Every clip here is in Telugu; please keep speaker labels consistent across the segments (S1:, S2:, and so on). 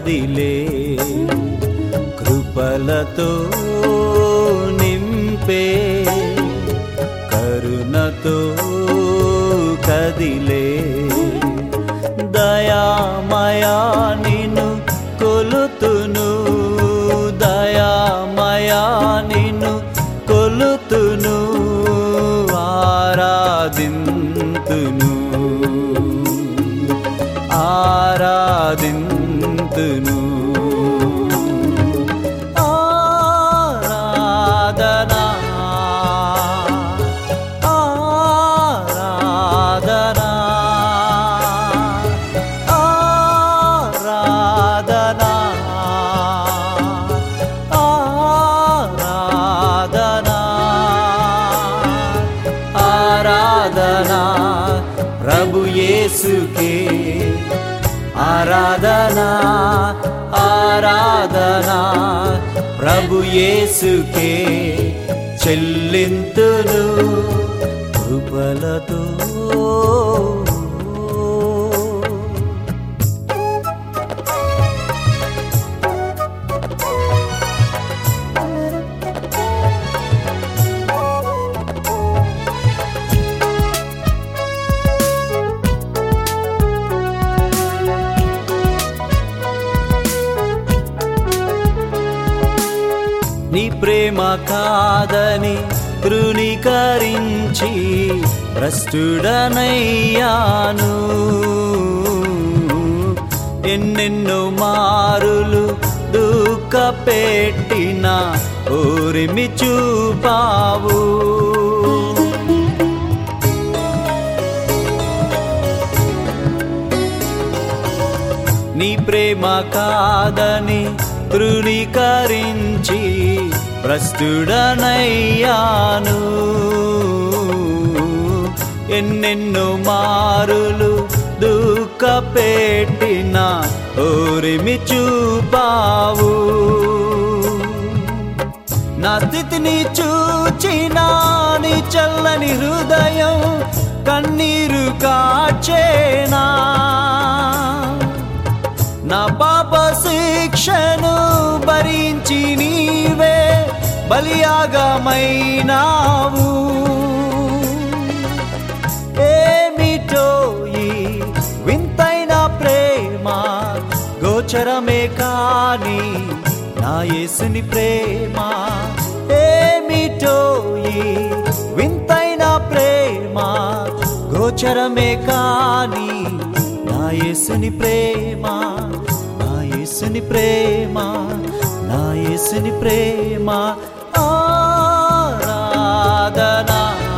S1: కదిలే కృపలతో నింపే కరుణతో కదిలే దయామయా నిన్ను కొలుతును దయామయా నిన్ను కొలుతును ఆరాధింతును ఆరాధింతును ఆరాధనా ఆరాధనా ఆరాధనా ఆరాధనా ఆరాధనా ప్రభు యేసుకే ఆరాధనా ఆరాధనా ప్రభు యేసుకే చెల్లింతును కృపలతో నీ ప్రేమ కాదని తృణీకరించి భ్రష్టుడనయ్యాను ఎన్నెన్నో మారులు దుఃఖపెట్టిన ఊరిమి చూపావు నీ ప్రేమ కాదని తృణీకరించి భ్రష్టుడనయ్యాను ఎన్నెన్నో మారులు దుఃఖపెట్టిన ఊరిమి చూపావు నా స్థితిని చూచిన నీ చల్లని హృదయం కన్నీరు కార్చేనా నా పాప శిక్షను భరించి నీవే బలియాగమైనావు ఏమిటో ఈ వింతైన ప్రేమ గోచరమే కాని నా యేసుని ప్రేమ ఏమిటో ఈ వింతైన ప్రేమ గోచరమే కాని నా యేసుని ప్రేమ నా యేసుని ప్రేమ నా యేసుని ప్రేమ ఆరాధనా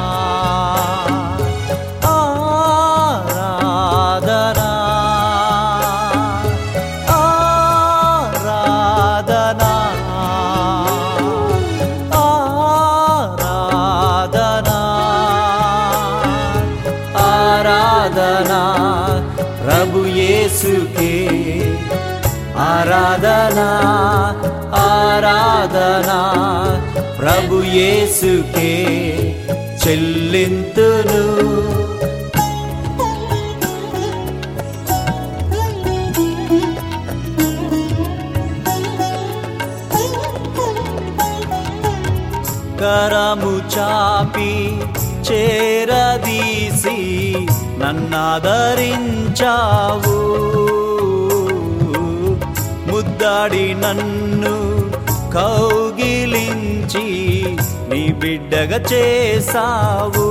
S1: ఆరాధనా ఆరాధనా ఆరాధనా ఆరాధనా ప్రభు యేసుకే ఆరాధనా ఆరాధనా ప్రభు యేసుకే చెల్లింతును కరము చాపి చేరదీసి నన్నాదరించావు ముద్దాడి నన్ను కౌగిలించి నీ బిడ్డగా చేసావు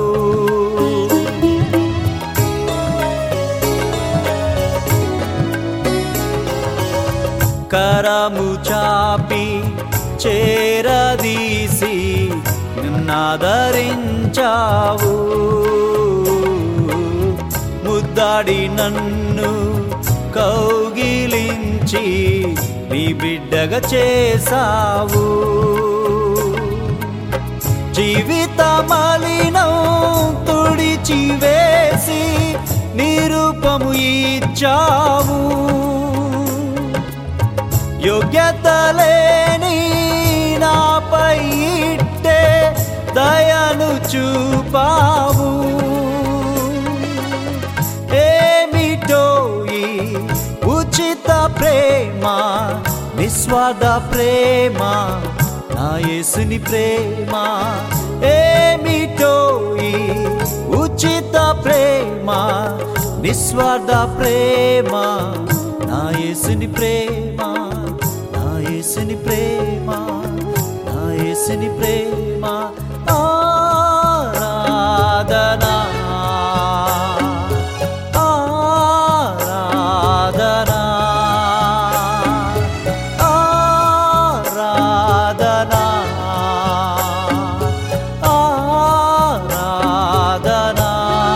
S1: కరము చాపి చేరదీసి నన్నాదరించావు ముద్దాడి నన్ను కౌగిలించి నీ బిడ్డగా చేసావు జీవిత మలినం తుడిచి వేసి నీ రూపము ఇచ్చావు యోగ్యత లేని నాపై ఇట్టే దయను చూపావు ఉచిత ప్రేమ నిస్వార్థ ప్రేమ నా యేసుని ప్రేమ ఏమిటో ఈ ఉచిత ప్రేమ నిస్వార్థ ప్రేమ నా యేసుని ప్రేమ నా యేసుని ప్రేమ నా యేసుని ప్రేమ ఆరాధనా ఆరాధనా ఆరాధనా ఆరాధనా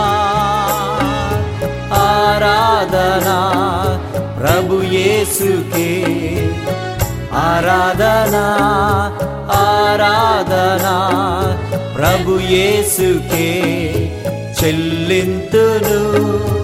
S1: ఆరాధనా ప్రభు యేసుకే ఆరాధనా ఆరాధనా ప్రభు యేసుకే చెల్లింతును